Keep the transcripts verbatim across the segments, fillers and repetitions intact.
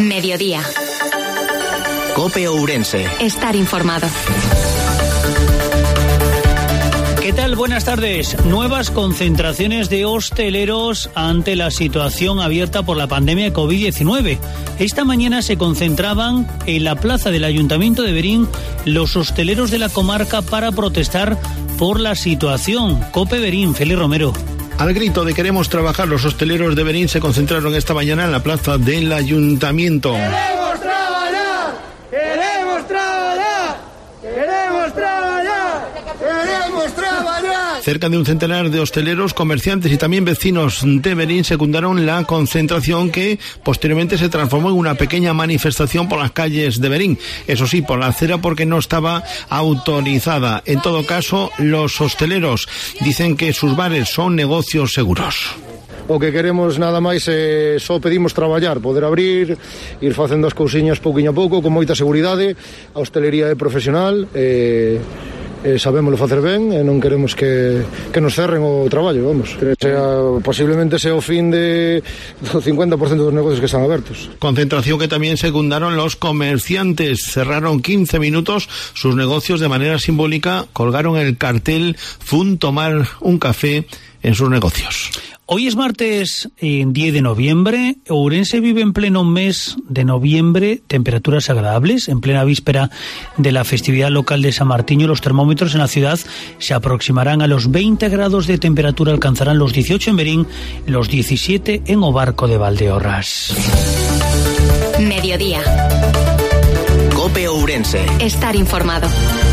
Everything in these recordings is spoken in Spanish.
Mediodía. COPE Ourense. Estar informado. ¿Qué tal? Buenas tardes. Nuevas concentraciones de hosteleros ante la situación abierta por la pandemia de covid diecinueve. Esta mañana se concentraban en la plaza del Ayuntamiento de Verín los hosteleros de la comarca para protestar por la situación. COPE Verín, Félix Romero. Al grito de queremos trabajar, los hosteleros de Verín se concentraron esta mañana en la plaza del Ayuntamiento. ¡Queremos trabajar! ¡Queremos trabajar! ¡Queremos trabajar! ¡Queremos trabajar! Cerca de un centenar de hosteleros, comerciantes y también vecinos de Verín secundaron la concentración que posteriormente se transformó en una pequeña manifestación por las calles de Verín. Eso sí, por la acera porque no estaba autorizada. En todo caso, los hosteleros dicen que sus bares son negocios seguros. O que queremos nada máis é eh, só pedimos traballar, poder abrir, ir facendo as cousiñas pouquiño a pouco, con moita seguridade. A hostelería é profesional, e eh, eh, sabémoslo facer ben e non queremos que, que nos cerren o traballo, vamos. Sea, posiblemente sea o fin de do cincuenta por ciento dos negocios que están abertos. Concentración que también secundaron los comerciantes. Cerraron quince minutos sus negocios de manera simbólica, colgaron el cartel Fun tomar un café en sus negocios. Hoy es martes diez de noviembre. Ourense vive en pleno mes de noviembre, temperaturas agradables. En plena víspera de la festividad local de San Martiño, los termómetros en la ciudad se aproximarán a los veinte grados de temperatura, alcanzarán los dieciocho en Verín, los diecisiete en Obarco de Valdeorras. Mediodía. COPE Ourense. Estar informado.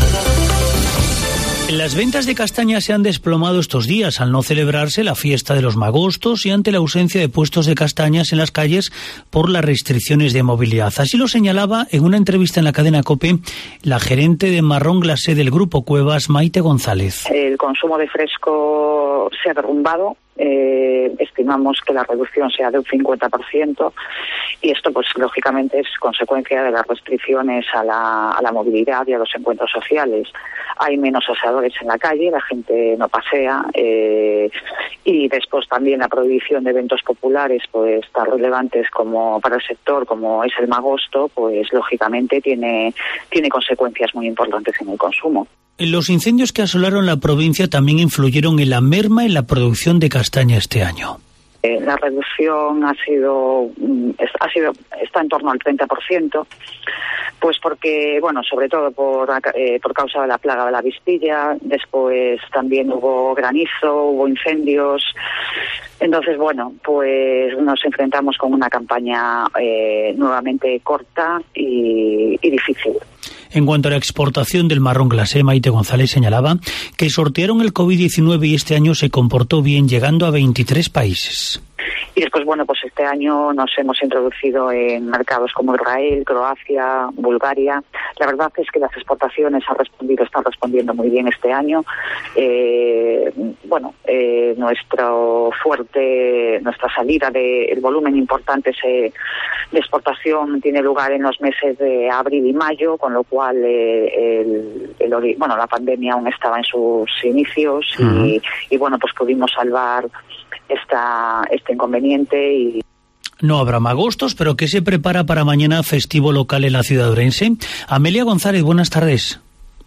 Las ventas de castaña se han desplomado estos días al no celebrarse la fiesta de los magostos y ante la ausencia de puestos de castañas en las calles por las restricciones de movilidad. Así lo señalaba en una entrevista en la cadena COPE la gerente de marrón glacé del Grupo Cuevas, Maite González. El consumo de fresco se ha derrumbado. Eh, estimamos que la reducción sea de un cincuenta por ciento y esto pues lógicamente es consecuencia de las restricciones a la, a la movilidad y a los encuentros sociales. Hay menos asadores en la calle, la gente no pasea eh, y después también la prohibición de eventos populares pues tan relevantes como para el sector como es el magosto, pues lógicamente tiene, tiene consecuencias muy importantes en el consumo. Los incendios que asolaron la provincia también influyeron en la merma en la producción de castaña este año. Eh, la reducción ha sido, ha sido está en torno al treinta por ciento, pues porque, bueno, sobre todo por, eh, por causa de la plaga de la vispilla, después también hubo granizo, hubo incendios. Entonces, bueno, pues nos enfrentamos con una campaña eh, nuevamente corta y, y difícil. En cuanto a la exportación del marrón glacé, Maite González señalaba que sortearon el covid diecinueve y este año se comportó bien, llegando a veintitrés países. Y después, bueno, pues este año nos hemos introducido en mercados como Israel, Croacia, Bulgaria. La verdad es que las exportaciones han respondido, están respondiendo muy bien este año. Eh, bueno, eh, nuestro fuerte, nuestra salida de el volumen importante se, de exportación tiene lugar en los meses de abril y mayo, con lo cual eh, el, el, bueno, la pandemia aún estaba en sus inicios y, uh-huh. y bueno, pues pudimos salvar esta, este inconveniente y... No habrá magostos, pero ¿qué se prepara para mañana festivo local en la ciudad de Ourense? Amelia González, buenas tardes.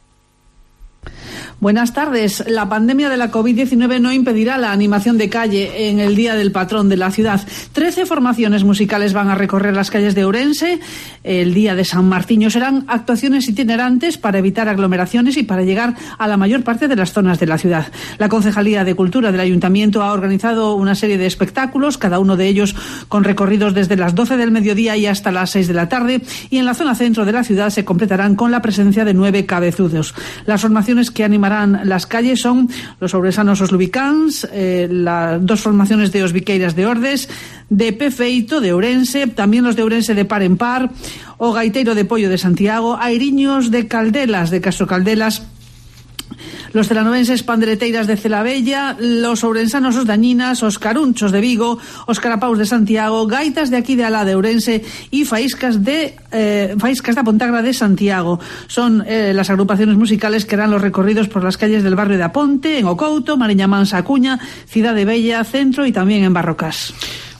Buenas tardes. La pandemia de la covid diecinueve no impedirá la animación de calle en el Día del Patrón de la ciudad. Trece formaciones musicales van a recorrer las calles de Ourense. El día de San Martiño serán actuaciones itinerantes para evitar aglomeraciones y para llegar a la mayor parte de las zonas de la ciudad. La Concejalía de Cultura del Ayuntamiento ha organizado una serie de espectáculos, cada uno de ellos con recorridos desde las doce del mediodía y hasta las seis de la tarde, y en la zona centro de la ciudad se completarán con la presencia de nueve cabezudos. Las formaciones que animarán las calles son los ourensanos Os Lubicans, eh, las dos formaciones de Os Viqueiras de Ordes, de Pefeito de Ourense, también los de Ourense de Par en Par, o Gaiteiro de Pollo de Santiago, Airiños de Caldelas de Castro Caldelas, los celanovenses Pandereteiras de Celavella, los ourensanos Os Dañinas, os Carunchos de Vigo, os Carapaus de Santiago, Gaitas de aquí de Alá de Ourense y Faíscas de eh, Faíscas de Pontagra de Santiago. Son eh, las agrupaciones musicales que harán los recorridos por las calles del barrio de Aponte, en Ocouto, Mariña Mansa, Acuña, Cidade Bella, Centro y también en Barrocas.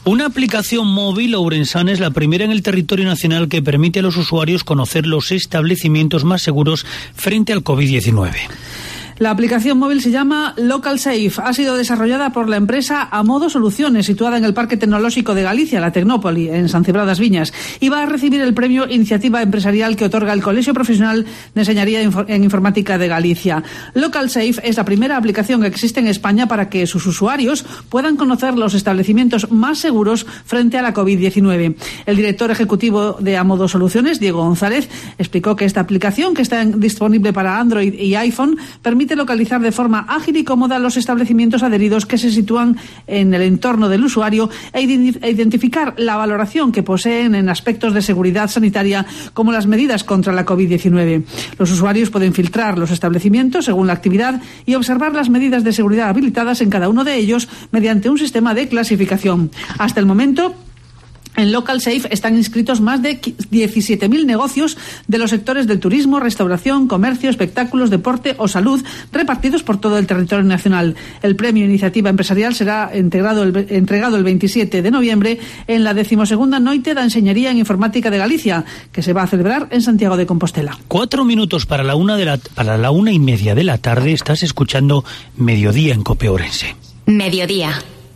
Una aplicación móvil ourensana es la primera en el territorio nacional que permite a los usuarios conocer los establecimientos más seguros frente al COVID diecinueve. La aplicación móvil se llama Local Safe. Ha sido desarrollada por la empresa Amodo Soluciones, situada en el Parque Tecnológico de Galicia, la Tecnópoli, en San Cibrao das Viñas, y va a recibir el premio Iniciativa Empresarial que otorga el Colegio Profesional de Enseñaría en Informática de Galicia. Local Safe es la primera aplicación que existe en España para que sus usuarios puedan conocer los establecimientos más seguros frente a la COVID diecinueve. El director ejecutivo de Amodo Soluciones, Diego González, explicó que esta aplicación, que está disponible para Android y iPhone, permite localizar de forma ágil y cómoda los establecimientos adheridos que se sitúan en el entorno del usuario e identificar la valoración que poseen en aspectos de seguridad sanitaria como las medidas contra la COVID diecinueve. Los usuarios pueden filtrar los establecimientos según la actividad y observar las medidas de seguridad habilitadas en cada uno de ellos mediante un sistema de clasificación. Hasta el momento, en Local Safe están inscritos más de diecisiete mil negocios de los sectores del turismo, restauración, comercio, espectáculos, deporte o salud, repartidos por todo el territorio nacional. El premio Iniciativa Empresarial será entregado el, entregado el veintisiete de noviembre en la decimosegunda Noite da Enseñaría en Informática de Galicia, que se va a celebrar en Santiago de Compostela. Cuatro minutos para la una de la, para la una y media de la tarde. Estás escuchando Mediodía en COPE Ourense. Mediodía.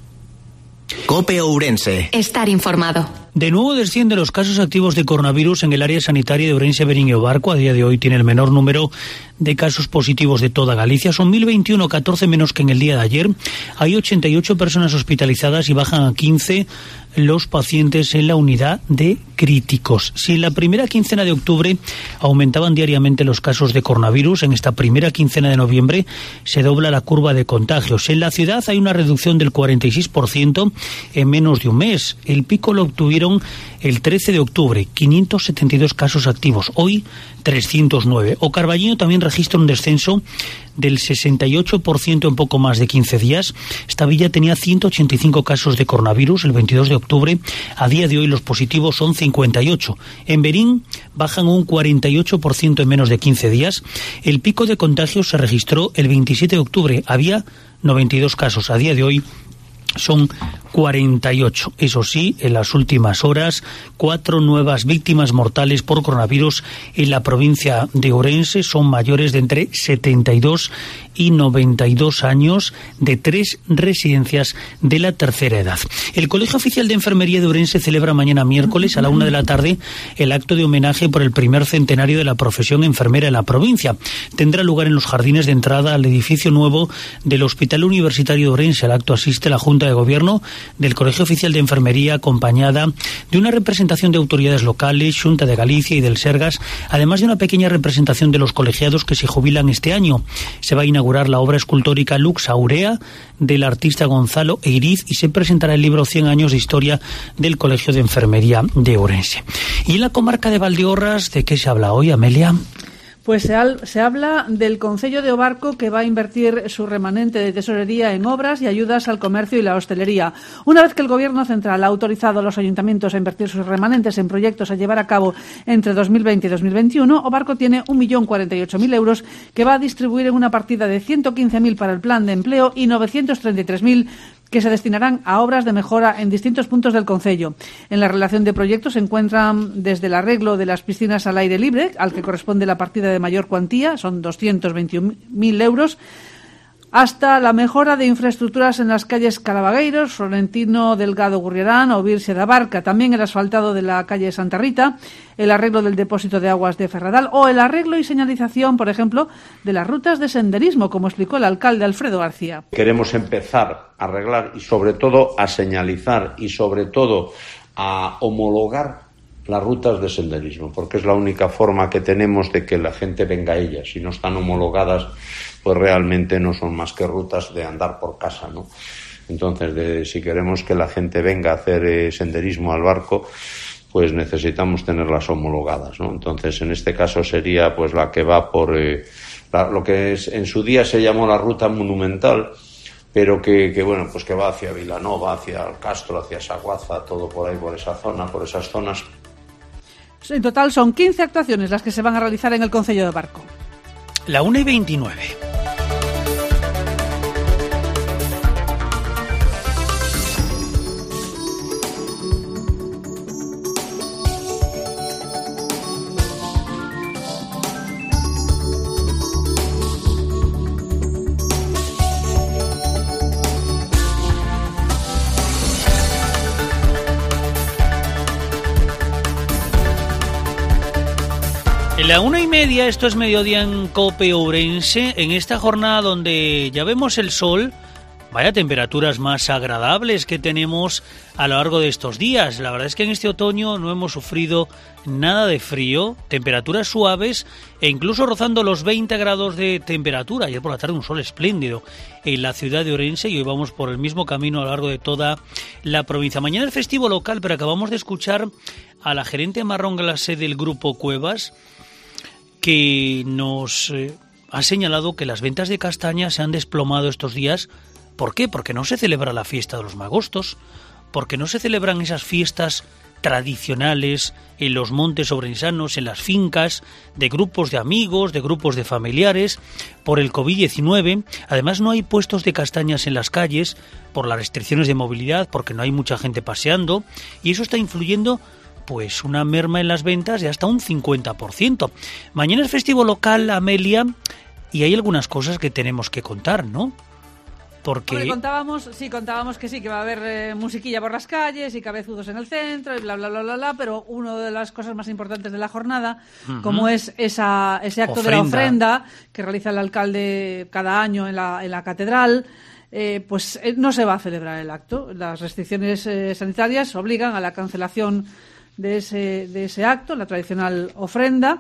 COPE Ourense. Estar informado. De nuevo descienden los casos activos de coronavirus en el área sanitaria de Ourense, Verín y Obarco. A día de hoy tiene el menor número de casos positivos de toda Galicia. Son mil veintiuno, catorce menos que en el día de ayer. Hay ochenta y ocho personas hospitalizadas y bajan a quince los pacientes en la unidad de críticos. Si en la primera quincena de octubre aumentaban diariamente los casos de coronavirus, en esta primera quincena de noviembre se dobla la curva de contagios. En la ciudad hay una reducción del cuarenta y seis por ciento en menos de un mes. El pico lo obtuvieron el trece de octubre, quinientos setenta y dos casos activos. Hoy, trescientos nueve. O Carballiño también registra un descenso del sesenta y ocho por ciento en poco más de quince días. Esta villa tenía ciento ochenta y cinco casos de coronavirus el veintidós de octubre. A día de hoy los positivos son cincuenta y ocho. En Verín bajan un cuarenta y ocho por ciento en menos de quince días. El pico de contagios se registró el veintisiete de octubre. Había noventa y dos casos. A día de hoy son cuarenta y ocho. Eso sí, en las últimas horas, cuatro nuevas víctimas mortales por coronavirus en la provincia de Ourense. Son mayores de entre setenta y dos y noventa y dos años, de tres residencias de la tercera edad. El Colegio Oficial de Enfermería de Ourense celebra mañana miércoles a la una de la tarde el acto de homenaje por el primer centenario de la profesión enfermera en la provincia. Tendrá lugar en los jardines de entrada al edificio nuevo del Hospital Universitario de Ourense. Al acto asiste la Junta de Gobierno del Colegio Oficial de Enfermería, acompañada de una representación de autoridades locales, Xunta de Galicia y del Sergas, además de una pequeña representación de los colegiados que se jubilan este año. Se va a inaugurar la obra escultórica Lux Aurea del artista Gonzalo Eiriz y se presentará el libro cien años de historia del Colegio de Enfermería de Ourense. Y en la comarca de Valdeorras, ¿de qué se habla hoy, Amelia? Pues se, al, se habla del Concello de Obarco, que va a invertir su remanente de tesorería en obras y ayudas al comercio y la hostelería. Una vez que el Gobierno central ha autorizado a los ayuntamientos a invertir sus remanentes en proyectos a llevar a cabo entre dos mil veinte y dos mil veintiuno, Obarco tiene un millón cuarenta y ocho mil euros que va a distribuir en una partida de ciento quince mil para el plan de empleo y novecientos treinta y tres mil que se destinarán a obras de mejora en distintos puntos del concello. En la relación de proyectos se encuentran desde el arreglo de las piscinas al aire libre, al que corresponde la partida de mayor cuantía, son doscientos veintiún mil euros, hasta la mejora de infraestructuras en las calles Calabagueiros, Florentino Delgado Gurriarán o Virse da Barca, también el asfaltado de la calle Santa Rita, el arreglo del depósito de aguas de Ferradal o el arreglo y señalización, por ejemplo, de las rutas de senderismo, como explicó el alcalde Alfredo García. Queremos empezar a arreglar y sobre todo a señalizar y sobre todo a homologar las rutas de senderismo, porque es la única forma que tenemos de que la gente venga a ellas. Si no están homologadas, pues realmente no son más que rutas de andar por casa, ¿no? Entonces, de, si queremos que la gente venga a hacer eh, senderismo al barco, pues necesitamos tenerlas homologadas, ¿no? Entonces, en este caso sería pues la que va por eh, la, lo que es, en su día se llamó la ruta monumental, pero que, que bueno, pues que va hacia Vilanova, hacia el Castro, hacia Saguaza, todo por ahí, por esa zona, por esas zonas. En total son quince actuaciones las que se van a realizar en el Concello de Obarco. La una y veintinueve. En la una y media, esto es Mediodía en COPE Ourense, en esta jornada donde ya vemos el sol, vaya temperaturas más agradables que tenemos a lo largo de estos días. La verdad es que en este otoño no hemos sufrido nada de frío, temperaturas suaves e incluso rozando los veinte grados de temperatura. Ayer por la tarde un sol espléndido en la ciudad de Ourense y hoy vamos por el mismo camino a lo largo de toda la provincia. Mañana es festivo local, pero acabamos de escuchar a la gerente marrón glacé del Grupo Cuevas, que nos eh, ha señalado que las ventas de castaña se han desplomado estos días. ¿Por qué? Porque no se celebra la fiesta de los magostos, porque no se celebran esas fiestas tradicionales en los montes ourensanos, en las fincas, de grupos de amigos, de grupos de familiares, por el covid diecinueve. Además, no hay puestos de castañas en las calles por las restricciones de movilidad, porque no hay mucha gente paseando, y eso está influyendo pues una merma en las ventas de hasta un cincuenta por ciento. Mañana es festivo local, Amelia, y hay algunas cosas que tenemos que contar, ¿no? Porque Hombre, contábamos, sí, contábamos que sí, que va a haber eh, musiquilla por las calles y cabezudos en el centro y bla, bla, bla, bla, bla, pero una de las cosas más importantes de la jornada, uh-huh. como es esa, ese acto ofrenda. de la ofrenda que realiza el alcalde cada año en la, en la catedral, eh, pues eh, no se va a celebrar el acto. Las restricciones eh, sanitarias obligan a la cancelación de ese, de ese acto, la tradicional ofrenda,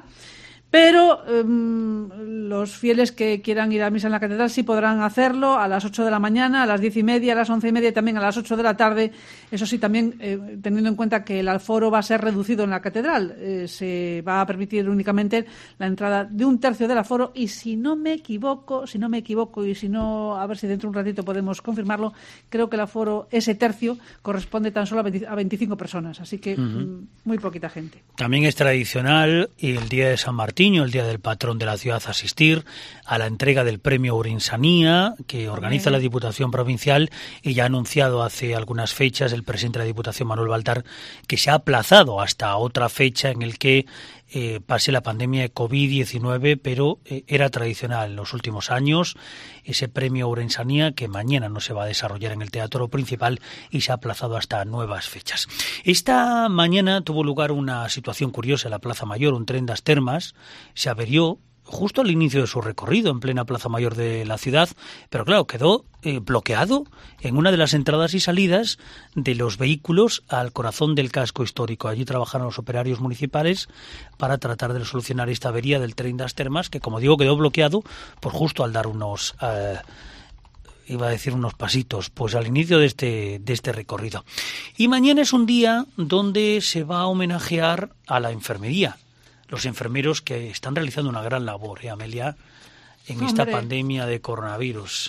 pero um, los fieles que quieran ir a misa en la catedral sí podrán hacerlo a las ocho de la mañana, a las diez y media, a las once y media y también a las ocho de la tarde. Eso sí, también eh, teniendo en cuenta que el aforo va a ser reducido en la catedral. Eh, se va a permitir únicamente la entrada de un tercio del aforo y si no me equivoco, si no me equivoco y si no, a ver si dentro de un ratito podemos confirmarlo, creo que el aforo, ese tercio, corresponde tan solo a veinticinco personas. Así que uh-huh. muy poquita gente. También es tradicional el día de San Martín, el día del patrón de la ciudad, asistir a la entrega del premio Ourensanía que organiza la Diputación Provincial y ya ha anunciado hace algunas fechas el presidente de la Diputación, Manuel Baltar, que se ha aplazado hasta otra fecha en el que eh, pase la pandemia de covid diecinueve, pero eh, era tradicional en los últimos años ese premio Ourensanía que mañana no se va a desarrollar en el Teatro Principal y se ha aplazado hasta nuevas fechas. Esta mañana tuvo lugar una situación curiosa en la Plaza Mayor. Un tren das Termas se averió justo al inicio de su recorrido en plena Plaza Mayor de la ciudad, pero claro, quedó eh, bloqueado en una de las entradas y salidas de los vehículos al corazón del casco histórico. Allí trabajaron los operarios municipales para tratar de solucionar esta avería del tren das Termas, que como digo quedó bloqueado por justo al dar unos... Eh, iba a decir unos pasitos, pues al inicio de este, de este recorrido. Y mañana es un día donde se va a homenajear a la enfermería, los enfermeros que están realizando una gran labor, ¿eh, Amelia?, en Hombre. esta pandemia de coronavirus.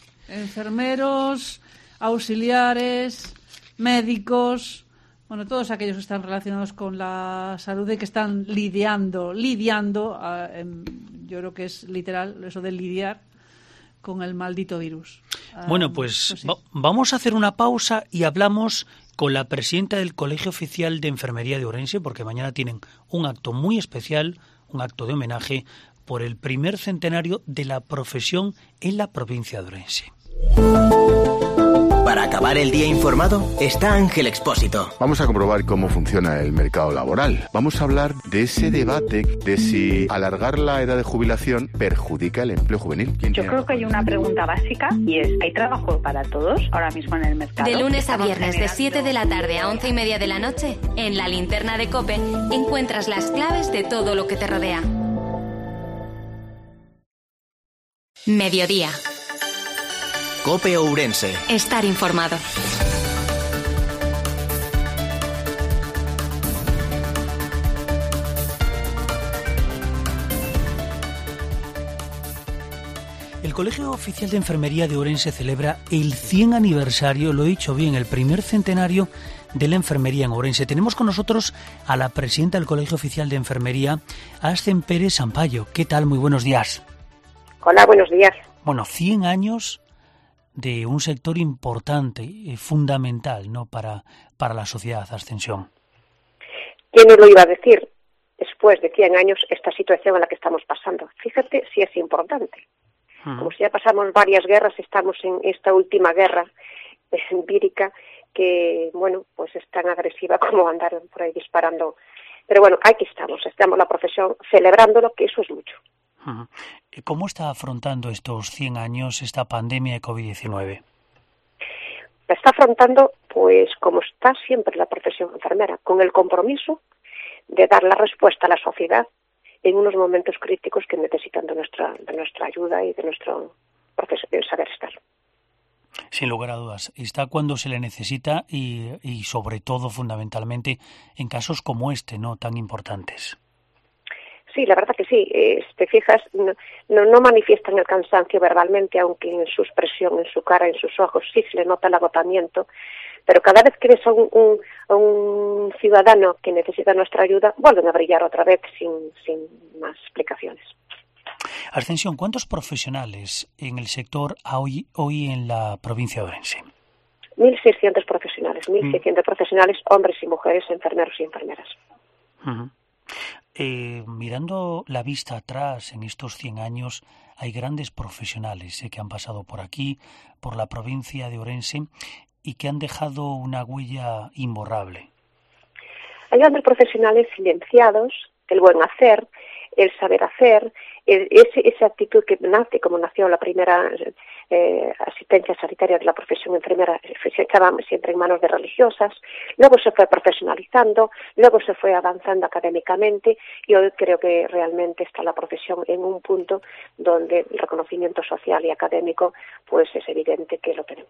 Enfermeros, auxiliares, médicos, bueno, todos aquellos que están relacionados con la salud y que están lidiando, lidiando, eh, yo creo que es literal eso de lidiar con el maldito virus. Bueno, pues, pues sí. va- vamos a hacer una pausa y hablamos con la presidenta del Colegio Oficial de Enfermería de Ourense, porque mañana tienen un acto muy especial, un acto de homenaje por el primer centenario de la profesión en la provincia de Ourense. Para acabar el día informado está Ángel Expósito. Vamos a comprobar cómo funciona el mercado laboral. Vamos a hablar de ese debate de si alargar la edad de jubilación perjudica el empleo juvenil. Yo creo que hay una pregunta básica y es, ¿hay trabajo para todos ahora mismo en el mercado? De lunes a Estamos viernes, de generando- siete de la tarde a once y media de la noche, en la linterna de COPE, encuentras las claves de todo lo que te rodea. Mediodía. COPE Ourense. Estar informado. El Colegio Oficial de Enfermería de Ourense celebra el cien aniversario, lo he dicho bien, el primer centenario de la enfermería en Ourense. Tenemos con nosotros a la presidenta del Colegio Oficial de Enfermería, Ascen Pérez Sampayo. ¿Qué tal? Muy buenos días. Hola, buenos días. Bueno, cien años de un sector importante y fundamental, ¿no?, para, para la sociedad, Ascensión. ¿Quién nos lo iba a decir después de cien años esta situación en la que estamos pasando? Fíjate si es importante. Como si ya pasamos varias guerras, estamos en esta última guerra empírica que, bueno, pues es tan agresiva como andar por ahí disparando Pero bueno, aquí estamos, estamos la profesión celebrándolo, que eso es mucho. ¿Cómo está afrontando estos cien años esta pandemia de COVID diecinueve? La está afrontando, pues, como está siempre la profesión enfermera, con el compromiso de dar la respuesta a la sociedad en unos momentos críticos que necesitan de nuestra, de nuestra ayuda y de nuestro proceso de saber estar. Sin lugar a dudas, está cuando se le necesita y, y sobre todo, fundamentalmente, en casos como este, ¿no?, tan importantes. Sí, la verdad que sí. Eh, si te fijas, no, no, no manifiestan el cansancio verbalmente, aunque en su expresión, en su cara, en sus ojos, sí se le nota el agotamiento. Pero cada vez que ves a un, un, a un ciudadano que necesita nuestra ayuda, vuelven a brillar otra vez sin, sin más explicaciones. Ascensión, ¿cuántos profesionales en el sector hay hoy en la provincia de Ourense? mil seiscientos profesionales, mil seiscientos mm. profesionales, hombres y mujeres, enfermeros y enfermeras. Uh-huh. Eh, mirando la vista atrás en estos cien años, hay grandes profesionales eh, que han pasado por aquí, por la provincia de Ourense, y que han dejado una huella imborrable. Hay grandes profesionales silenciados, el buen hacer, el saber hacer, el, ese, esa actitud que nace, como nació la primera eh, asistencia sanitaria de la profesión enfermera, se estaba siempre en manos de religiosas, luego se fue profesionalizando, luego se fue avanzando académicamente, y hoy creo que realmente está la profesión en un punto donde el reconocimiento social y académico pues es evidente que lo tenemos.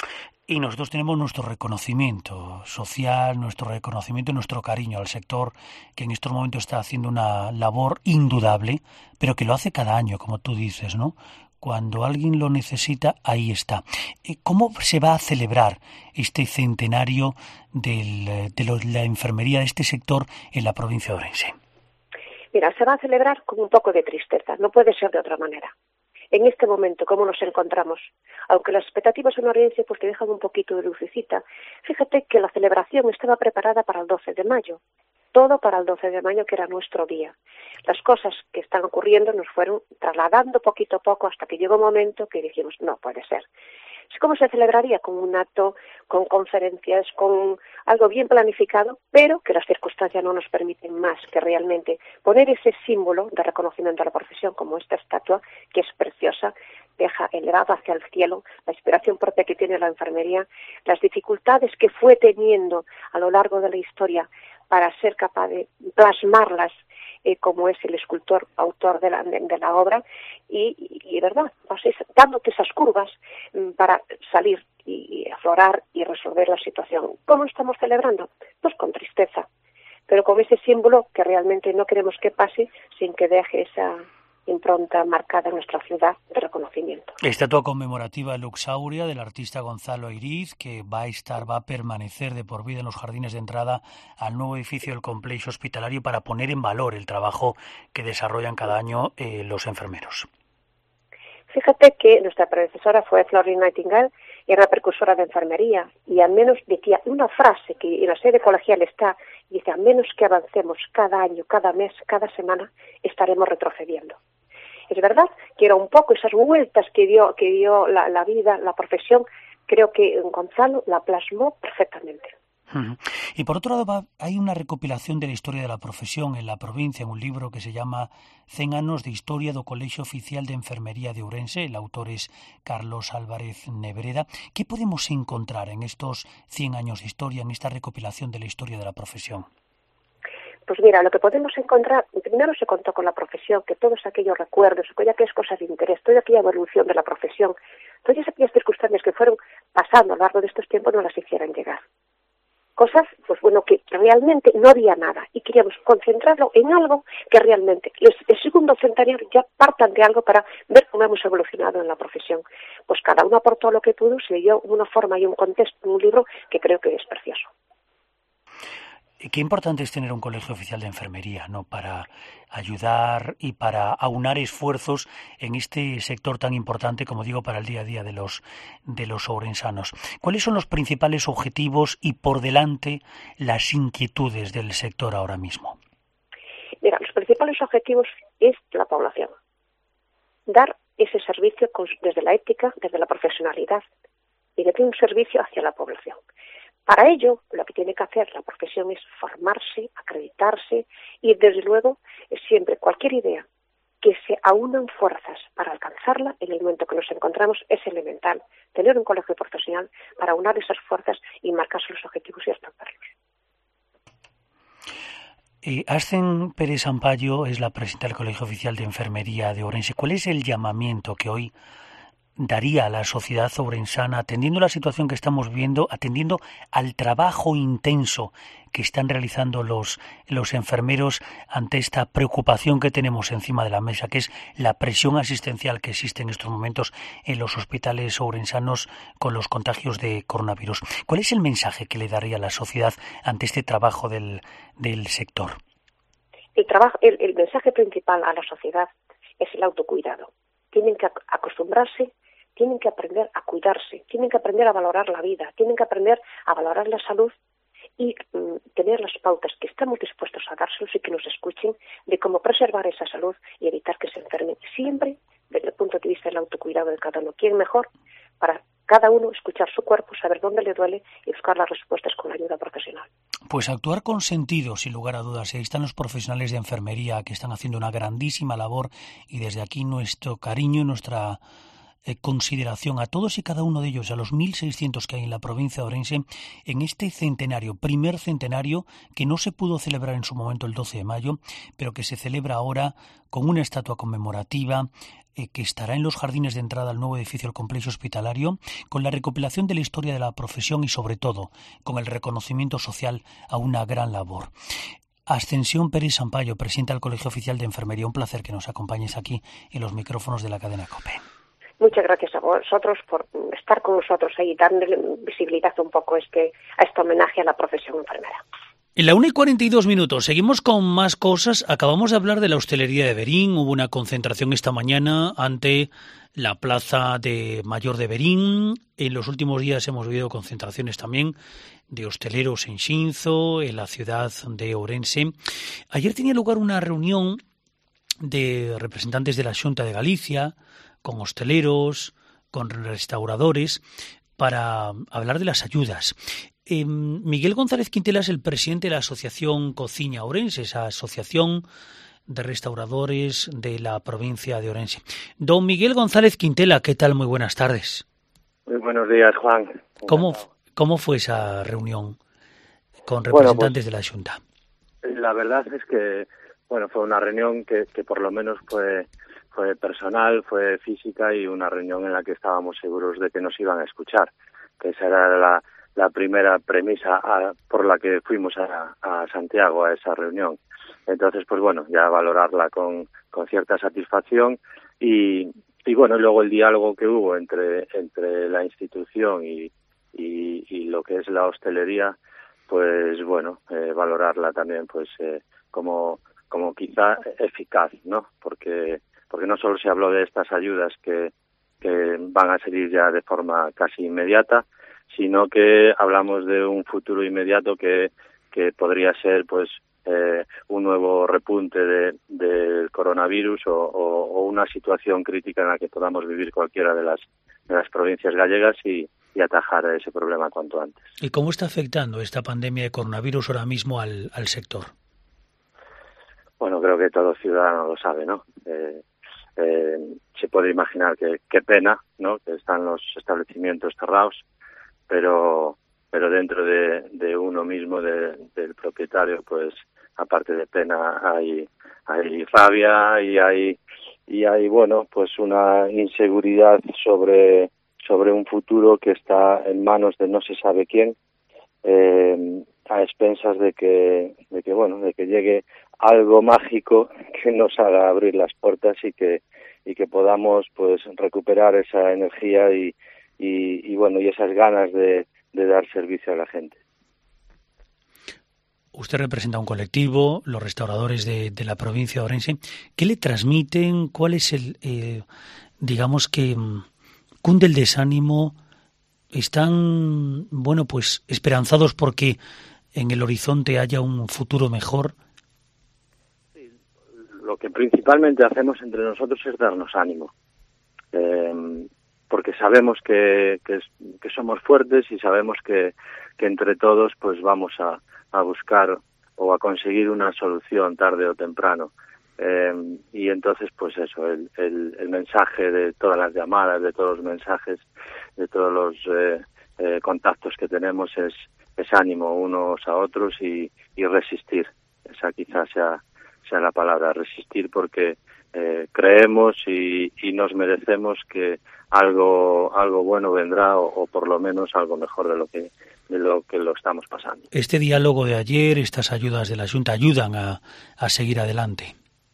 Y nosotros tenemos nuestro reconocimiento social, nuestro reconocimiento y nuestro cariño al sector, que en estos momentos está haciendo una labor indudable, pero que lo hace cada año, como tú dices, ¿no? Cuando alguien lo necesita, ahí está. ¿Cómo se va a celebrar este centenario del, de lo, la enfermería de este sector en la provincia de Ourense? Mira, se va a celebrar con un poco de tristeza, no puede ser de otra manera. En este momento, ¿cómo nos encontramos? Aunque las expectativas en Ourense pues te dejan un poquito de lucecita, fíjate que la celebración estaba preparada para el doce de mayo. Todo para el doce de mayo, que era nuestro día. Las cosas que están ocurriendo nos fueron trasladando poquito a poco hasta que llegó un momento que dijimos, no puede ser. ¿Cómo se celebraría? Con un acto, con conferencias, con algo bien planificado, pero que las circunstancias no nos permiten más que realmente poner ese símbolo de reconocimiento a la profesión, como esta estatua, que es preciosa, deja elevado hacia el cielo la inspiración propia que tiene la enfermería, las dificultades que fue teniendo a lo largo de la historia para ser capaz de plasmarlas eh, como es el escultor autor de la, de, de la obra y, y, y verdad, pues es, dándote esas curvas mm, para salir y, y aflorar y resolver la situación. ¿Cómo estamos celebrando? Pues con tristeza, pero con ese símbolo que realmente no queremos que pase sin que deje esa impronta marcada en nuestra ciudad de reconocimiento. Estatua conmemorativa luxauria del artista Gonzalo Iriz, que va a estar, va a permanecer de por vida en los jardines de entrada al nuevo edificio del complejo hospitalario para poner en valor el trabajo que desarrollan cada año eh, los enfermeros. Fíjate que nuestra predecesora fue Florence Nightingale, era precursora de enfermería, y al menos decía una frase que en la sede colegial está, y dice, a menos que avancemos cada año, cada mes, cada semana, estaremos retrocediendo. Es verdad que era un poco esas vueltas que dio que dio la, la vida, la profesión, creo que Gonzalo la plasmó perfectamente. Uh-huh. Y por otro lado va, hay una recopilación de la historia de la profesión en la provincia, en un libro que se llama cen anos de historia do Colexio Oficial de Enfermería de Ourense, el autor es Carlos Álvarez Nebreda. ¿Qué podemos encontrar en estos cien años de historia, en esta recopilación de la historia de la profesión? Pues mira, lo que podemos encontrar, primero se contó con la profesión, que todos aquellos recuerdos, todas aquellas cosas de interés, toda aquella evolución de la profesión, todas aquellas circunstancias que fueron pasando a lo largo de estos tiempos no las hicieran llegar. Cosas, pues bueno, que realmente no había nada y queríamos concentrarlo en algo que realmente, el segundo centenario ya partan de algo para ver cómo hemos evolucionado en la profesión. Pues cada uno aportó lo que pudo, se le dio una forma y un contexto en un libro que creo que es precioso. Qué importante es tener un colegio oficial de enfermería, ¿no?, para ayudar y para aunar esfuerzos en este sector tan importante, como digo, para el día a día de los de los ourensanos. ¿Cuáles son los principales objetivos y por delante las inquietudes del sector ahora mismo? Mira, los principales objetivos es la población. Dar ese servicio con, desde la ética, desde la profesionalidad y de un servicio hacia la población. Para ello, lo que tiene que hacer la profesión es formarse, acreditarse y, desde luego, siempre cualquier idea que se aunan fuerzas para alcanzarla en el momento que nos encontramos es elemental. Tener un colegio profesional para aunar esas fuerzas y marcarse los objetivos y alcanzarlos. Eh, Ascen Pérez Ampayo es la presidenta del Colegio Oficial de Enfermería de Ourense. ¿Cuál es el llamamiento que hoy daría a la sociedad ourensana, atendiendo la situación que estamos viendo, atendiendo al trabajo intenso que están realizando los, los enfermeros ante esta preocupación que tenemos encima de la mesa, que es la presión asistencial que existe en estos momentos en los hospitales ourensanos con los contagios de coronavirus? ¿Cuál es el mensaje que le daría a la sociedad ante este trabajo del, del sector? El, trabajo, el, el mensaje principal a la sociedad es el autocuidado. Tienen que acostumbrarse, tienen que aprender a cuidarse, tienen que aprender a valorar la vida, tienen que aprender a valorar la salud y mm, tener las pautas que estamos dispuestos a dárselos y que nos escuchen de cómo preservar esa salud y evitar que se enfermen. Siempre desde el punto de vista del autocuidado de cada uno. ¿Quién mejor para cada uno escuchar su cuerpo, saber dónde le duele y buscar las respuestas con la ayuda profesional? Pues actuar con sentido, sin lugar a dudas. Ahí están los profesionales de enfermería que están haciendo una grandísima labor y desde aquí nuestro cariño y nuestra eh, consideración a todos y cada uno de ellos, a los mil seiscientos que hay en la provincia de Ourense, en este centenario, primer centenario que no se pudo celebrar en su momento el doce de mayo, pero que se celebra ahora con una estatua conmemorativa eh, que estará en los jardines de entrada al nuevo edificio del complejo hospitalario, con la recopilación de la historia de la profesión y sobre todo con el reconocimiento social a una gran labor. Ascensión Pérez Ampayo, presidenta del Colegio Oficial de Enfermería, un placer que nos acompañes aquí en los micrófonos de la cadena COPE. Muchas gracias a vosotros por estar con nosotros ahí y darle visibilidad un poco a este, a este homenaje a la profesión enfermera. En la una y cuarenta y dos minutos, seguimos con más cosas. Acabamos de hablar de la hostelería de Verín. Hubo una concentración esta mañana ante la plaza de Mayor de Verín. En los últimos días hemos vivido concentraciones también de hosteleros en Xinzo, en la ciudad de Ourense. Ayer tenía lugar una reunión de representantes de la Xunta de Galicia, con hosteleros, con restauradores, para hablar de las ayudas. Eh, Miguel González Quintela es el presidente de la Asociación Cociña Ourense, esa asociación de restauradores de la provincia de Ourense. Don Miguel González Quintela, ¿qué tal? Muy buenas tardes. Muy buenos días, Juan. ¿Cómo, cómo fue esa reunión con representantes bueno, pues, de la Xunta? La verdad es que bueno, fue una reunión que, que por lo menos fue, fue personal, fue física y una reunión en la que estábamos seguros de que nos iban a escuchar, que esa era la, la primera premisa a, por la que fuimos a, a Santiago a esa reunión. Entonces, pues bueno, ya valorarla con, con cierta satisfacción y, y bueno, y luego el diálogo que hubo entre, entre la institución y, y, y lo que es la hostelería, pues bueno, eh, valorarla también pues eh, como como quizá eficaz, ¿no? Porque porque no solo se habló de estas ayudas que que van a salir ya de forma casi inmediata, sino que hablamos de un futuro inmediato que que podría ser pues eh, un nuevo repunte de del coronavirus o, o, o una situación crítica en la que podamos vivir cualquiera de las de las provincias gallegas y y atajar ese problema cuanto antes. ¿Y cómo está afectando esta pandemia de coronavirus ahora mismo al, al sector? Bueno, creo que todo ciudadano lo sabe, ¿no? Eh, eh, se puede imaginar que qué pena, ¿no? Que están los establecimientos cerrados, pero pero dentro de, de uno mismo, de, del propietario, pues aparte de pena hay hay rabia y hay y hay bueno, pues una inseguridad sobre sobre un futuro que está en manos de no se sabe quién, eh, a expensas de que de que bueno, de que llegue algo mágico que nos haga abrir las puertas y que y que podamos pues recuperar esa energía y y, y bueno, y esas ganas de, de dar servicio a la gente. Usted representa un colectivo, los restauradores de, de la provincia de Ourense. ¿Qué le transmiten? ¿Cuál es el eh, digamos que cunde el desánimo? ¿Están, bueno, pues esperanzados porque en el horizonte haya un futuro mejor? Sí, lo que principalmente hacemos entre nosotros es darnos ánimo, eh, porque sabemos que, que, que somos fuertes y sabemos que, que entre todos pues vamos a, a buscar o a conseguir una solución tarde o temprano. Eh, y entonces pues eso, el, el, el mensaje de todas las llamadas, de todos los mensajes, de todos los eh, eh, contactos que tenemos es, es ánimo unos a otros y, y resistir. Esa quizás sea, sea la palabra, resistir, porque eh, creemos y, y nos merecemos que algo algo bueno vendrá o, o por lo menos algo mejor de lo que de lo que lo estamos pasando. Este diálogo de ayer, estas ayudas de la Xunta ayudan a, a seguir adelante.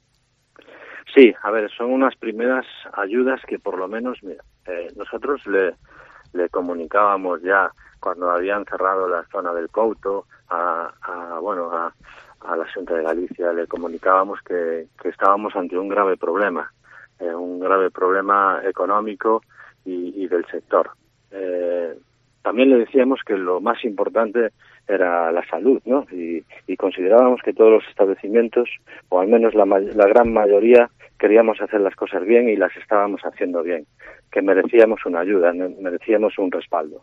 Sí, a ver, son unas primeras ayudas que por lo menos, mira, eh, nosotros le, le comunicábamos ya cuando habían cerrado la zona del Couto a, a bueno, a, a la Xunta de Galicia, le comunicábamos que, que estábamos ante un grave problema, eh, un grave problema económico y, y del sector. Eh, también le decíamos que lo más importante era la salud, ¿no? Y, y considerábamos que todos los establecimientos, o al menos la, la gran mayoría, queríamos hacer las cosas bien y las estábamos haciendo bien, que merecíamos una ayuda, merecíamos un respaldo.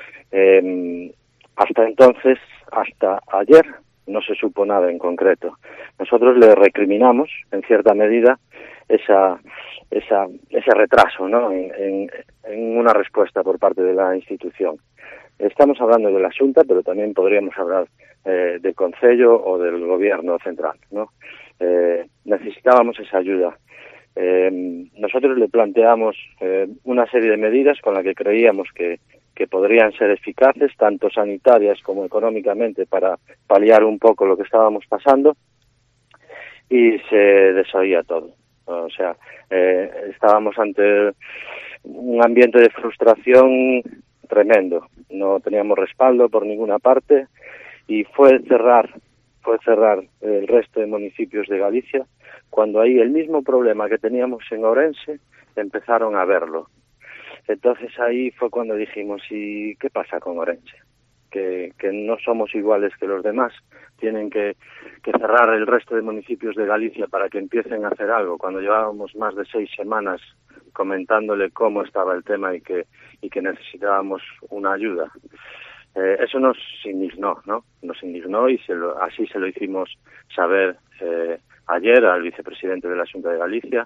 Eh, hasta entonces, hasta ayer, no se supo nada en concreto. Nosotros le recriminamos, en cierta medida, esa, esa, ese retraso, ¿no? en, en, en una respuesta por parte de la institución. Estamos hablando de la Xunta, pero también podríamos hablar eh, del Concello o del Gobierno central, ¿no? Eh, necesitábamos esa ayuda. Eh, nosotros le planteamos eh, una serie de medidas con las que creíamos que, que podrían ser eficaces, tanto sanitarias como económicamente, para paliar un poco lo que estábamos pasando, y se desoía todo. O sea, eh, estábamos ante un ambiente de frustración tremendo. No teníamos respaldo por ninguna parte y fue cerrar, fue cerrar el resto de municipios de Galicia cuando ahí el mismo problema que teníamos en Ourense empezaron a verlo. Entonces ahí fue cuando dijimos, ¿y qué pasa con Ourense? Que, que no somos iguales que los demás, tienen que, que cerrar el resto de municipios de Galicia para que empiecen a hacer algo, cuando llevábamos más de seis semanas comentándole cómo estaba el tema y que y que necesitábamos una ayuda. Eh, eso nos indignó, ¿no? Nos indignó y se lo, así se lo hicimos saber eh, ayer al vicepresidente de la Xunta de Galicia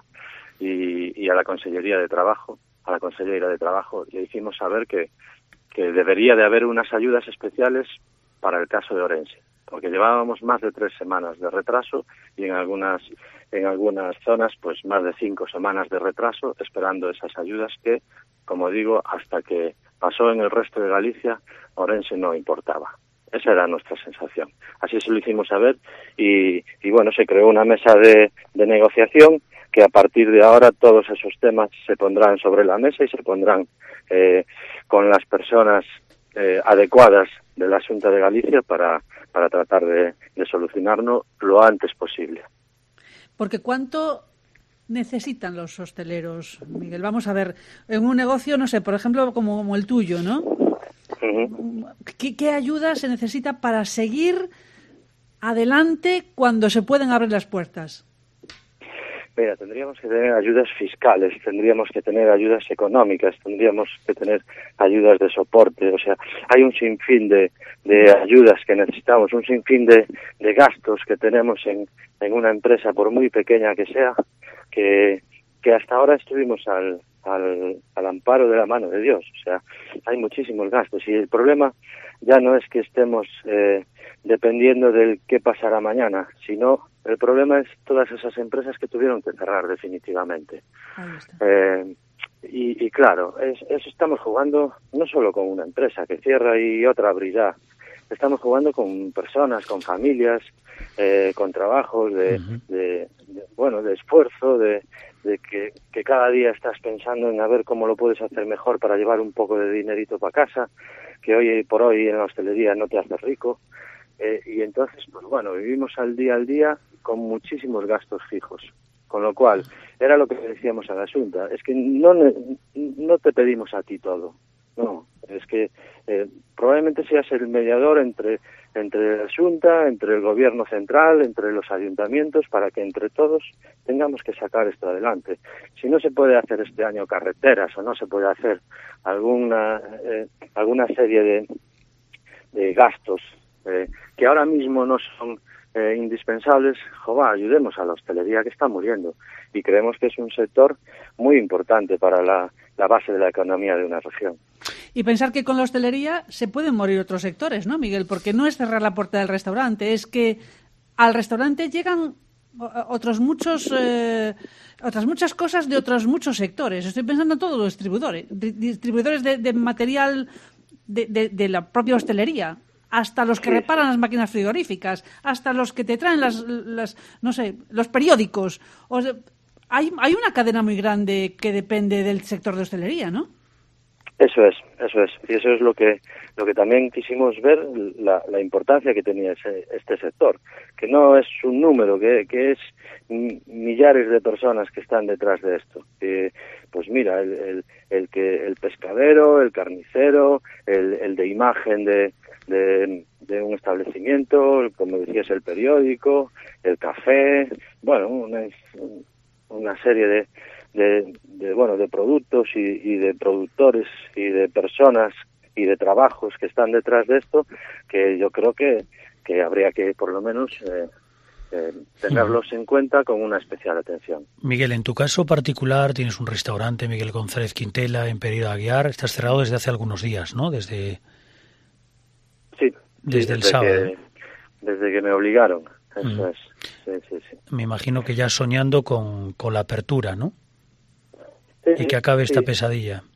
y, y a la Consellería de Trabajo, a la Consellera de Trabajo, le hicimos saber que, que debería de haber unas ayudas especiales para el caso de Ourense, porque llevábamos más de tres semanas de retraso y en algunas en algunas zonas pues más de cinco semanas de retraso esperando esas ayudas que, como digo, hasta que pasó en el resto de Galicia, Ourense no importaba. Esa era nuestra sensación. Así se lo hicimos saber y, y bueno, se creó una mesa de, de negociación que a partir de ahora todos esos temas se pondrán sobre la mesa y se pondrán eh, con las personas eh, adecuadas de la Xunta de Galicia para, para tratar de, de solucionarlo lo antes posible. Porque ¿cuánto necesitan los hosteleros, Miguel? Vamos a ver, en un negocio, no sé, por ejemplo, como, como el tuyo, ¿no? Uh-huh. ¿Qué, ¿Qué ayuda se necesita para seguir adelante cuando se pueden abrir las puertas? Mira, tendríamos que tener ayudas fiscales, tendríamos que tener ayudas económicas, tendríamos que tener ayudas de soporte, o sea, hay un sinfín de, de ayudas que necesitamos, un sinfín de, de gastos que tenemos en, en una empresa, por muy pequeña que sea, que, que hasta ahora estuvimos al, al, al amparo de la mano de Dios, o sea, hay muchísimos gastos y el problema ya no es que estemos eh, dependiendo del qué pasará mañana, sino el problema es todas esas empresas que tuvieron que cerrar definitivamente. Eh, y, y claro, es, es, estamos jugando no solo con una empresa que cierra y otra abrirá, estamos jugando con personas, con familias, eh, con trabajos de, uh-huh. de, de, bueno, de esfuerzo, de, de que, que cada día estás pensando en a ver cómo lo puedes hacer mejor para llevar un poco de dinerito para casa, que hoy por hoy en la hostelería no te hace rico. Eh, y entonces, pues bueno, vivimos al día al día con muchísimos gastos fijos. Con lo cual, era lo que decíamos a la Xunta, es que no, no te pedimos a ti todo. No, es que eh, probablemente seas el mediador entre, entre la Xunta, entre el Gobierno central, entre los ayuntamientos, para que entre todos tengamos que sacar esto adelante. Si no se puede hacer este año carreteras o no se puede hacer alguna, eh, alguna serie de de gastos eh, que ahora mismo no son eh, indispensables, joder, ayudemos a la hostelería que está muriendo. Y creemos que es un sector muy importante para la, la base de la economía de una región. Y pensar que con la hostelería se pueden morir otros sectores, ¿no, Miguel? Porque no es cerrar la puerta del restaurante, es que al restaurante llegan otros muchos, eh, otras muchas cosas de otros muchos sectores. Estoy pensando en todos los distribuidores, distribuidores de, de material de, de, de la propia hostelería, hasta los que sí. reparan las máquinas frigoríficas, hasta los que te traen las, las no sé, los periódicos. O sea, hay, hay una cadena muy grande que depende del sector de hostelería, ¿no? Eso es, eso es. Y eso es lo que lo que también quisimos ver, la, la importancia que tenía ese, este sector. Que no es un número, que, que es millares de personas que están detrás de esto. Que, pues mira, el, el, el que el pescadero, el carnicero, el, el de imagen de, de, de un establecimiento, como decías, el periódico, el café, bueno, una, una serie de... De, de bueno de productos y, y de productores y de personas y de trabajos que están detrás de esto, que yo creo que, que habría que por lo menos eh, eh, tenerlos en cuenta con una especial atención. Miguel, en tu caso particular tienes un restaurante, Miguel González Quintela, en Pereiro de Aguiar. Estás cerrado desde hace algunos días, ¿no? Desde sí, desde sí, el sábado. Que, desde que me obligaron, eso mm. es. Sí, sí, sí. Me imagino que ya soñando con, con la apertura, ¿no? Sí, y que acabe esta sí. pesadilla.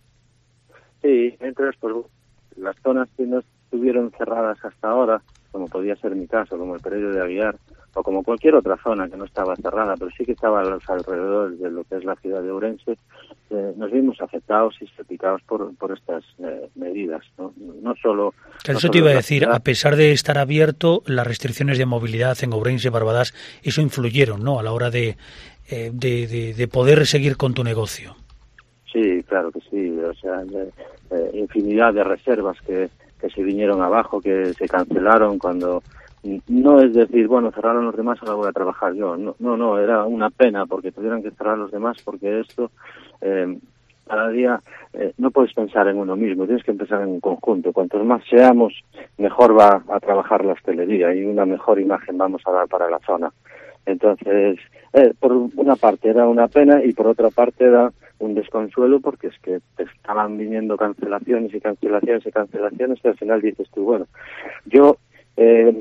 Sí, mientras pues, las zonas que no estuvieron cerradas hasta ahora, como podía ser mi caso, como el Pereiro de Aguiar, o como cualquier otra zona que no estaba cerrada, pero sí que estaba a los alrededores de lo que es la ciudad de Ourense, eh, nos vimos afectados y salpicados por, por estas eh, medidas, ¿no? No solo... Que no eso solo te iba a la decir, ciudad. a pesar de estar abierto, las restricciones de movilidad en Ourense y Barbadas, eso influyeron, ¿no?, a la hora de, eh, de, de, de poder seguir con tu negocio. Sí, claro que sí, o sea, de, de infinidad de reservas que, que se vinieron abajo, que se cancelaron cuando... No es decir, bueno, cerraron los demás, ahora voy a trabajar yo. No, no, no, era una pena porque tuvieran que cerrar los demás, porque esto, eh, cada día, eh, no puedes pensar en uno mismo, tienes que pensar en un conjunto. Cuantos más seamos, mejor va a trabajar la hostelería y una mejor imagen vamos a dar para la zona. Entonces, eh, por una parte era una pena y por otra parte era un desconsuelo, porque es que te estaban viniendo cancelaciones y cancelaciones y cancelaciones que al final dices tú, bueno, yo... Eh,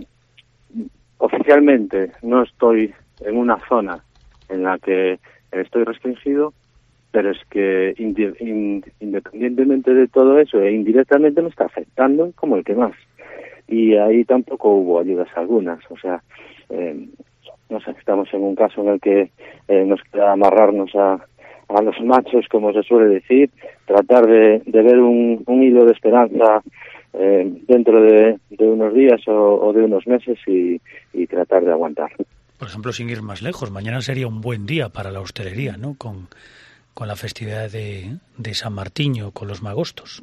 oficialmente no estoy en una zona en la que estoy restringido, pero es que indi- in- independientemente de todo eso e indirectamente me está afectando como el que más. Y ahí tampoco hubo ayudas algunas, o sea, eh, no sé, estamos en un caso en el que eh, nos queda amarrarnos a, a los machos, como se suele decir, tratar de, de ver un, un hilo de esperanza Eh, dentro de, de unos días o, o de unos meses y, y tratar de aguantar. Por ejemplo, sin ir más lejos, mañana sería un buen día para la hostelería, ¿no? Con, con la festividad de, de San Martiño, con los magostos.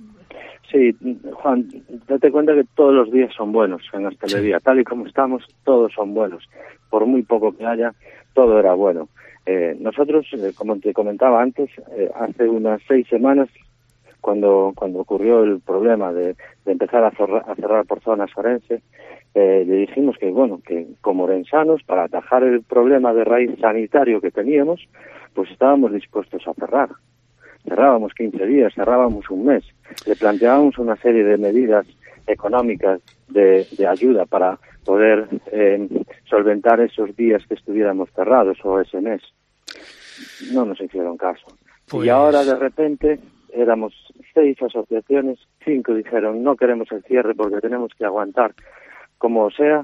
Sí, Juan, date cuenta que todos los días son buenos en la hostelería. Sí. Tal y como estamos, todos son buenos. Por muy poco que haya, todo era bueno. Eh, nosotros, eh, como te comentaba antes, eh, hace unas seis semanas, cuando cuando ocurrió el problema de, de empezar a cerrar, a cerrar por zonas Ourense, eh, le dijimos que, bueno, que como orensanos, para atajar el problema de raíz sanitario que teníamos, pues estábamos dispuestos a cerrar. Cerrábamos quince días, cerrábamos un mes. Le planteábamos una serie de medidas económicas de, de ayuda para poder eh, solventar esos días que estuviéramos cerrados o ese mes. No nos hicieron caso. Pues... Y ahora, de repente... éramos seis asociaciones, cinco dijeron no queremos el cierre porque tenemos que aguantar como sea.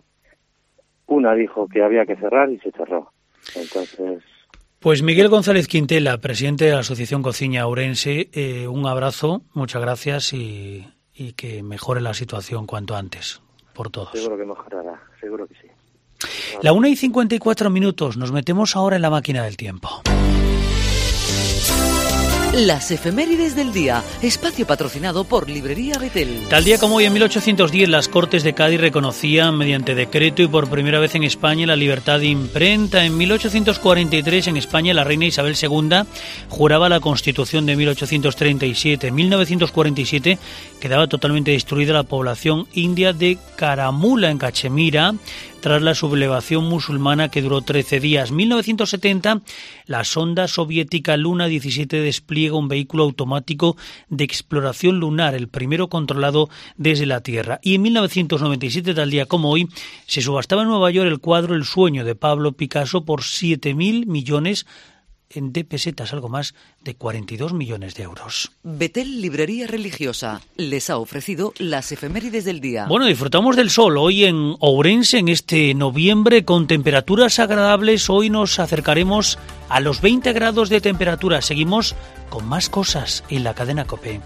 Una dijo que había que cerrar y se cerró. Entonces... Pues Miguel González Quintela, presidente de la Asociación Cociña Ourense, eh, un abrazo, muchas gracias y, y que mejore la situación cuanto antes, por todos. Seguro que mejorará, seguro que sí. La una y cincuenta y cuatro minutos, nos metemos ahora en la máquina del tiempo. Las efemérides del día, espacio patrocinado por Librería Betel. Tal día como hoy, en mil ochocientos diez, las Cortes de Cádiz reconocían mediante decreto y por primera vez en España la libertad de imprenta. En mil ochocientos cuarenta y tres, en España, la reina Isabel segunda juraba la Constitución de mil ochocientos treinta y siete. En mil novecientos cuarenta y siete quedaba totalmente destruida la población india de Caramula, en Cachemira, tras la sublevación musulmana que duró trece días. mil novecientos setenta, la sonda soviética Luna diecisiete despliega un vehículo automático de exploración lunar, el primero controlado desde la Tierra. Y en mil novecientos noventa y siete, tal día como hoy, se subastaba en Nueva York el cuadro El sueño de Pablo Picasso por siete mil millones de pesetas, algo más de cuarenta y dos millones de euros. Betel Librería Religiosa les ha ofrecido las efemérides del día. Bueno, disfrutamos del sol hoy en Ourense en este noviembre con temperaturas agradables. Hoy nos acercaremos a los veinte grados de temperatura. Seguimos con más cosas en la cadena COPE.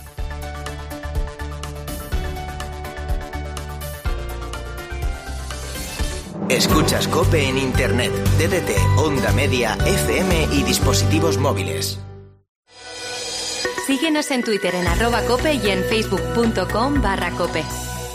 Escuchas COPE en Internet, D D T, onda media, F M y dispositivos móviles. Síguenos en Twitter en arroba cope y en facebook.com barra cope.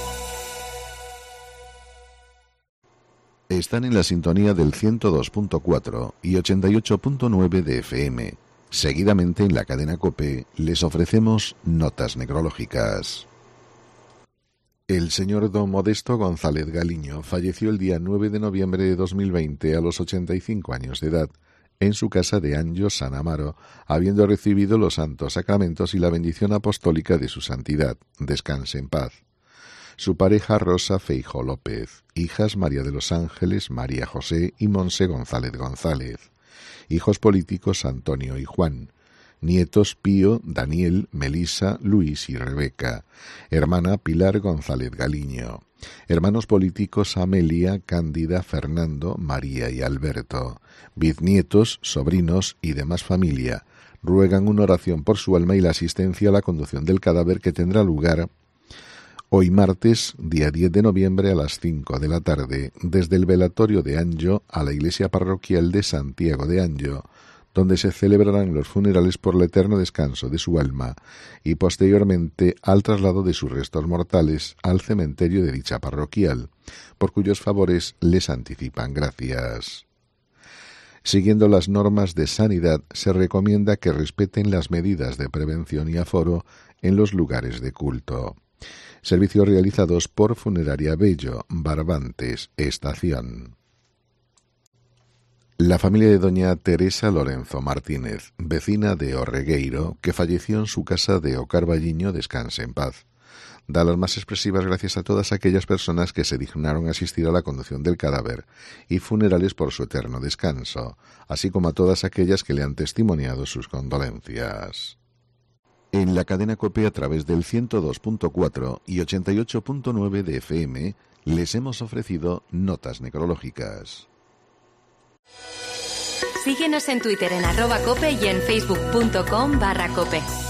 Están en la sintonía del ciento dos punto cuatro y ochenta y ocho punto nueve de F M. Seguidamente en la cadena COPE les ofrecemos notas necrológicas. El señor don Modesto González Galiño falleció el día nueve de noviembre de dos mil veinte a los ochenta y cinco años de edad en su casa de Anjo San Amaro, habiendo recibido los santos sacramentos y la bendición apostólica de su santidad. Descanse en paz. Su pareja Rosa Feijóo López, hijas María de los Ángeles, María José y Monse González González, hijos políticos Antonio y Juan, nietos Pío, Daniel, Melisa, Luis y Rebeca, hermana Pilar González Galiño, hermanos políticos Amelia, Cándida, Fernando, María y Alberto, bisnietos, sobrinos y demás familia. Ruegan una oración por su alma y la asistencia a la conducción del cadáver que tendrá lugar hoy martes, día diez de noviembre a las cinco de la tarde, desde el velatorio de Anjo a la iglesia parroquial de Santiago de Anjo, donde se celebrarán los funerales por el eterno descanso de su alma y posteriormente al traslado de sus restos mortales al cementerio de dicha parroquial, por cuyos favores les anticipan gracias. Siguiendo las normas de sanidad, se recomienda que respeten las medidas de prevención y aforo en los lugares de culto. Servicios realizados por Funeraria Bello, Barbantes, Estación. La familia de doña Teresa Lorenzo Martínez, vecina de Orregueiro, que falleció en su casa de Ocarballiño, descanse en paz. Da las más expresivas gracias a todas aquellas personas que se dignaron a asistir a la conducción del cadáver y funerales por su eterno descanso, así como a todas aquellas que le han testimoniado sus condolencias. En la cadena COPE a través del ciento dos punto cuatro y ochenta y ocho punto nueve de F M les hemos ofrecido notas necrológicas. Síguenos en Twitter en arroba cope y en facebook.com barra cope.